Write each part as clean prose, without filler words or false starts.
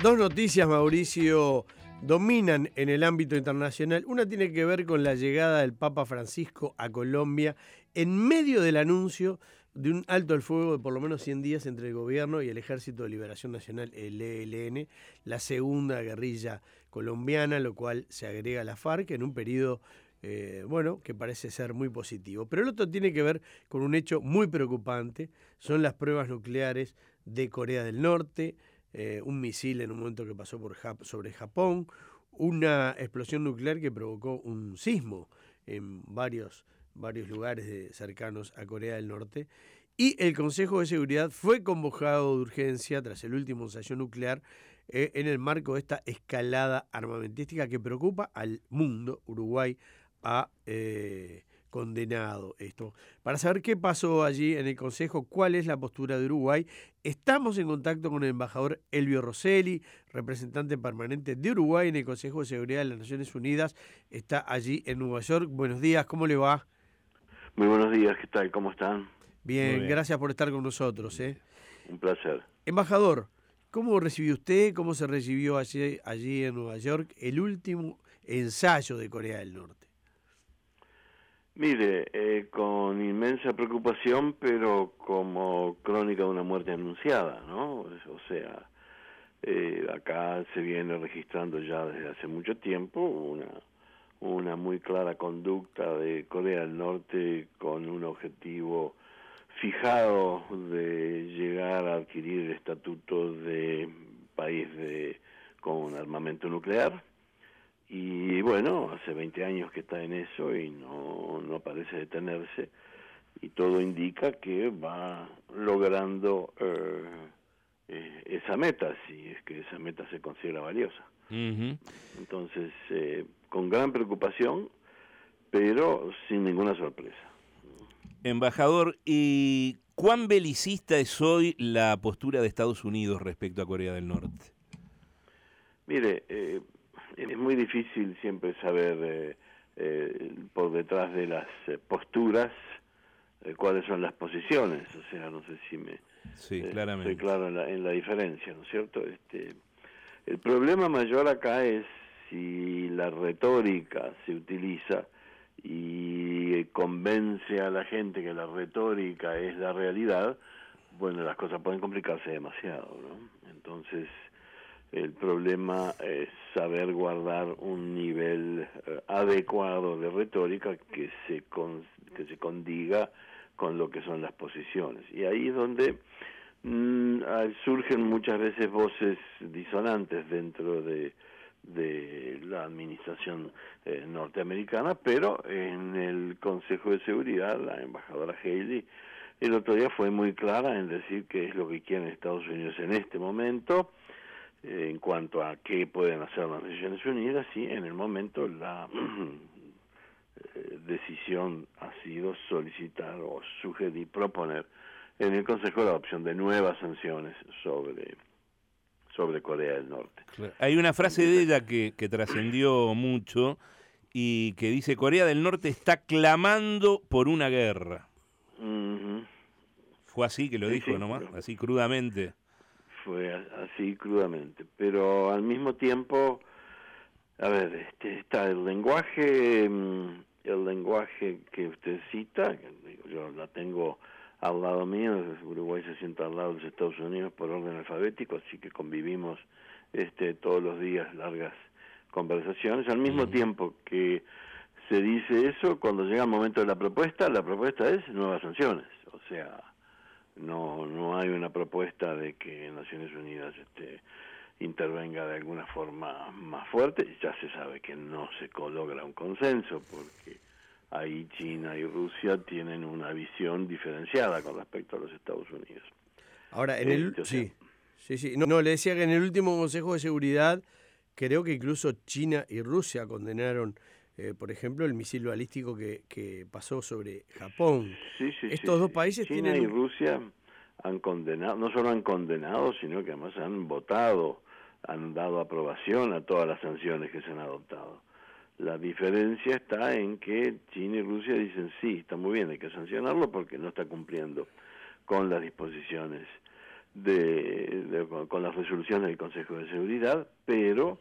Dos noticias, Mauricio, dominan en el ámbito internacional. Una tiene que ver con la llegada del Papa Francisco a Colombia en medio del anuncio de un alto al fuego de por lo menos 100 días entre el gobierno y el Ejército de Liberación Nacional, el ELN, la segunda guerrilla colombiana, lo cual se agrega a la FARC en un periodo que parece ser muy positivo. Pero el otro tiene que ver con un hecho muy preocupante, son las pruebas nucleares de Corea del Norte, un misil en un momento que pasó sobre Japón, una explosión nuclear que provocó un sismo en varios lugares cercanos a Corea del Norte, y el Consejo de Seguridad fue convocado de urgencia tras el último ensayo nuclear en el marco de esta escalada armamentística que preocupa al mundo. Uruguay ha condenado esto. Para saber qué pasó allí en el Consejo, cuál es la postura de Uruguay, estamos en contacto con el embajador Elvio Rosselli, representante permanente de Uruguay en el Consejo de Seguridad de las Naciones Unidas. Está allí en Nueva York. Buenos días, ¿cómo le va? Muy buenos días, ¿qué tal? ¿Cómo están? Bien, gracias por estar con nosotros. Un placer. Embajador, ¿cómo recibió usted, cómo se recibió allí en Nueva York el último ensayo de Corea del Norte? Mire, con inmensa preocupación, pero como crónica de una muerte anunciada, ¿no? O sea, acá se viene registrando ya desde hace mucho tiempo una muy clara conducta de Corea del Norte con un objetivo fijado de llegar a adquirir el estatuto de país con armamento nuclear. Y bueno, hace 20 años que está en eso y no parece detenerse, y todo indica que va logrando esa meta, si es que esa meta se considera valiosa. Uh-huh. Entonces, con gran preocupación, pero sin ninguna sorpresa. Embajador, ¿y cuán belicista es hoy la postura de Estados Unidos respecto a Corea del Norte? Mire, es muy difícil siempre saber por detrás de las posturas cuáles son las posiciones. O sea, no sé si claramente. estoy claro en la diferencia, ¿no es cierto? El problema mayor acá es si la retórica se utiliza y convence a la gente que la retórica es la realidad. Bueno, las cosas pueden complicarse demasiado, ¿no? Entonces, el problema es saber guardar un nivel adecuado de retórica que se condiga con lo que son las posiciones. Y ahí es donde surgen muchas veces voces disonantes dentro de la administración norteamericana, pero en el Consejo de Seguridad la embajadora Haley el otro día fue muy clara en decir qué es lo que quieren Estados Unidos en este momento, en cuanto a qué pueden hacer las Naciones Unidas, y en el momento la decisión ha sido solicitar o sugerir, proponer en el Consejo la adopción de nuevas sanciones sobre Corea del Norte. Hay una frase de ella que trascendió mucho y que dice: Corea del Norte está clamando por una guerra. Uh-huh. Fue así que lo dijo, nomás, así crudamente. Fue así crudamente, pero al mismo tiempo, a ver, está el lenguaje que usted cita, yo la tengo al lado mío. Uruguay se sienta al lado de los Estados Unidos por orden alfabético, así que convivimos todos los días largas conversaciones. Al mismo tiempo que se dice eso, cuando llega el momento de la propuesta es nuevas sanciones. O sea, no hay una propuesta de que Naciones Unidas intervenga de alguna forma más fuerte. Ya se sabe que no se logra un consenso, porque ahí China y Rusia tienen una visión diferenciada con respecto a los Estados Unidos. Ahora, sí. No, le decía que en el último Consejo de Seguridad creo que incluso China y Rusia condenaron, por ejemplo, el misil balístico que pasó sobre Japón. Estos dos países China y Rusia han condenado, no solo han condenado, sino que además han votado, han dado aprobación a todas las sanciones que se han adoptado. La diferencia está en que China y Rusia dicen sí, está muy bien, hay que sancionarlo porque no está cumpliendo con las disposiciones con las resoluciones del Consejo de Seguridad, pero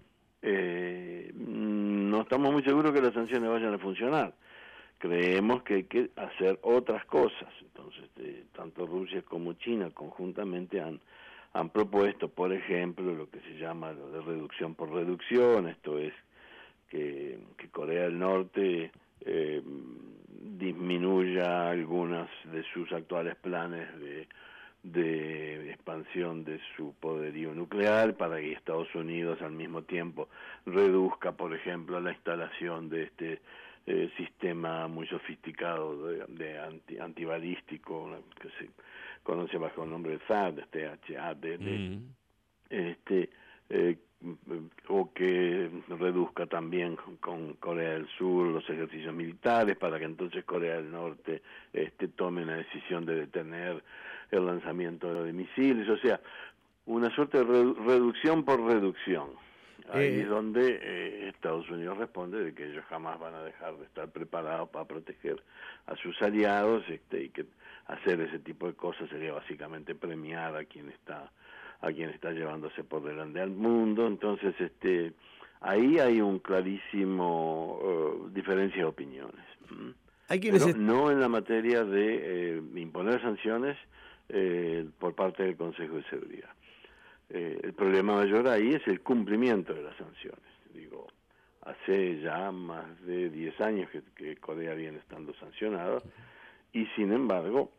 no estamos muy seguros que las sanciones vayan a funcionar. Creemos que hay que hacer otras cosas. Entonces, tanto Rusia como China conjuntamente han propuesto, por ejemplo, lo que se llama lo de reducción por reducción. Esto es que Corea del Norte disminuya algunas de sus actuales planes de expansión de su poderío nuclear, para que Estados Unidos al mismo tiempo reduzca, por ejemplo, la instalación de este sistema muy sofisticado de antibalístico, que se conoce bajo el nombre de THAAD, o que reduzca también con Corea del Sur los ejercicios militares, para que entonces Corea del Norte tome una decisión de detener el lanzamiento de misiles. O sea, una suerte de reducción por reducción. Ahí es donde Estados Unidos responde de que ellos jamás van a dejar de estar preparados para proteger a sus aliados, y que hacer ese tipo de cosas sería básicamente premiar a quien está llevándose por delante al mundo. Entonces, ahí hay un clarísimo diferencia de opiniones. Pero no en la materia de imponer sanciones por parte del Consejo de Seguridad. El problema mayor ahí es el cumplimiento de las sanciones. Digo, hace ya más de 10 años que Corea viene estando sancionada, y sin embargo,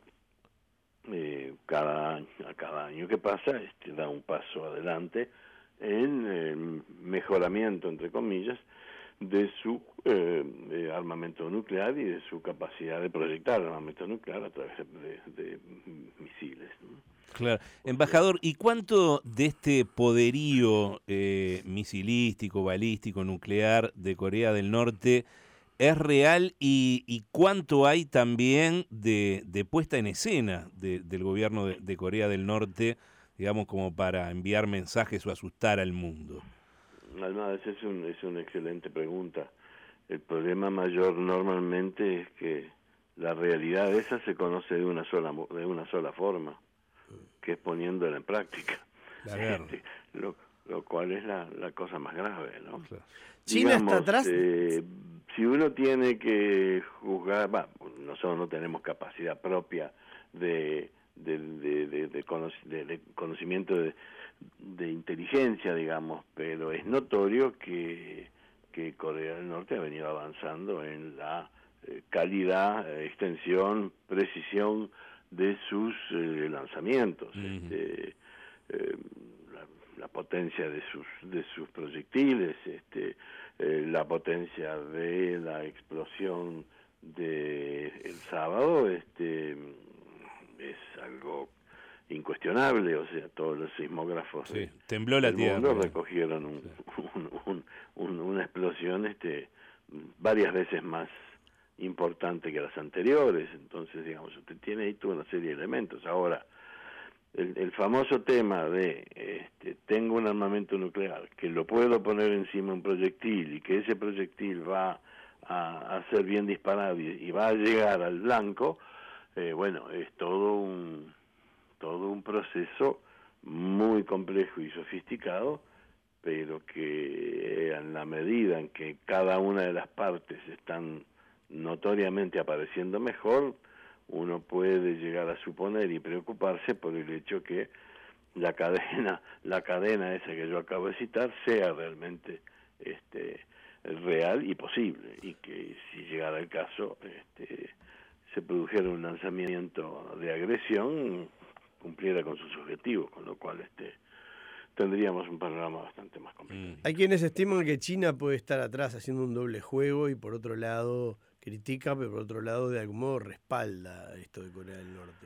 cada año que pasa da un paso adelante en el mejoramiento, entre comillas, de su armamento nuclear y de su capacidad de proyectar armamento nuclear a través de misiles, ¿no? Claro. Embajador, ¿y cuánto de este poderío misilístico, balístico, nuclear de Corea del Norte es real, y cuánto hay también de puesta en escena del gobierno de Corea del Norte, digamos, como para enviar mensajes o asustar al mundo? Esa es una excelente pregunta. El problema mayor normalmente es que la realidad esa se conoce de una sola forma, que es poniéndola en práctica. Lo cual es la cosa más grave, ¿no? Claro. China está atrás. Si uno tiene que juzgar, nosotros no tenemos capacidad propia de conocimiento de inteligencia, digamos, pero es notorio que Corea del Norte ha venido avanzando en la calidad, extensión, precisión de sus lanzamientos. La potencia de sus proyectiles, la potencia de la explosión el sábado, es algo incuestionable. O sea, todos los sismógrafos tembló la tierra, mundo recogieron una explosión varias veces más importante que las anteriores. Entonces, digamos, usted tiene ahí toda una serie de elementos. Ahora, el famoso tema de tengo un armamento nuclear que lo puedo poner encima de un proyectil, y que ese proyectil va a ser bien disparado y va a llegar al blanco, es todo un proceso muy complejo y sofisticado, pero que en la medida en que cada una de las partes están notoriamente apareciendo mejor, uno puede llegar a suponer y preocuparse por el hecho que la cadena esa que yo acabo de citar sea realmente real y posible, y que si llegara el caso se produjera un lanzamiento de agresión, cumpliera con sus objetivos, con lo cual tendríamos un panorama bastante más complicado. Hay quienes estiman que China puede estar atrás haciendo un doble juego, y por otro lado critica, pero por otro lado de algún modo respalda esto de Corea del Norte.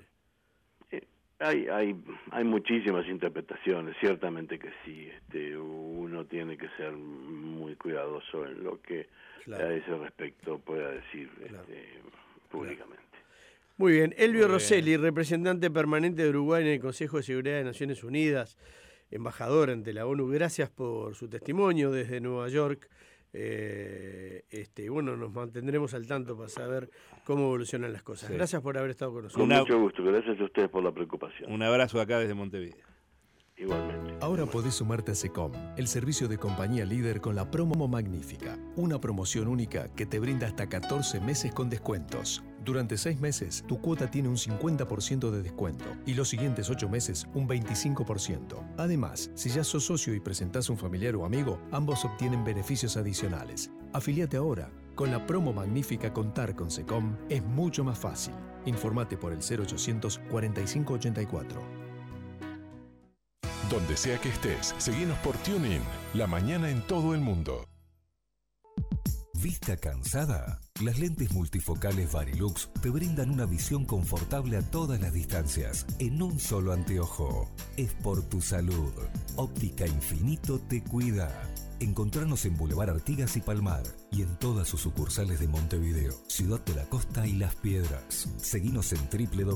Hay muchísimas interpretaciones, ciertamente que sí. Uno tiene que ser muy cuidadoso en lo que a ese respecto pueda decir públicamente. Muy bien. Elvio Rosselli, representante permanente de Uruguay en el Consejo de Seguridad de Naciones Unidas, embajador ante la ONU, gracias por su testimonio desde Nueva York. Bueno, nos mantendremos al tanto para saber cómo evolucionan las cosas. Sí. Gracias por haber estado con nosotros. Con mucho gusto, gracias a ustedes por la preocupación. Un abrazo acá desde Montevideo. Igualmente. Ahora podés sumarte a Secom, el servicio de compañía líder con la promo magnífica. Una promoción única que te brinda hasta 14 meses con descuentos. Durante 6 meses, tu cuota tiene un 50% de descuento y los siguientes 8 meses un 25%. Además, si ya sos socio y presentás un familiar o amigo, ambos obtienen beneficios adicionales. Afiliate ahora. Con la promo magnífica, contar con Secom es mucho más fácil. Informate por el 0800 4584. Donde sea que estés, seguinos por TuneIn, la mañana en todo el mundo. ¿Vista cansada? Las lentes multifocales Varilux te brindan una visión confortable a todas las distancias, en un solo anteojo. Es por tu salud. Óptica Infinito te cuida. Encontranos en Boulevard Artigas y Palmar y en todas sus sucursales de Montevideo, Ciudad de la Costa y Las Piedras. Seguinos en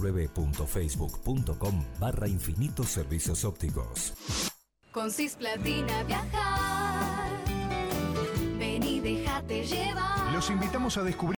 www.facebook.com/Infinitos Servicios Ópticos. Con Cisplatina viajar, ven y déjate llevar. Los invitamos a descubrir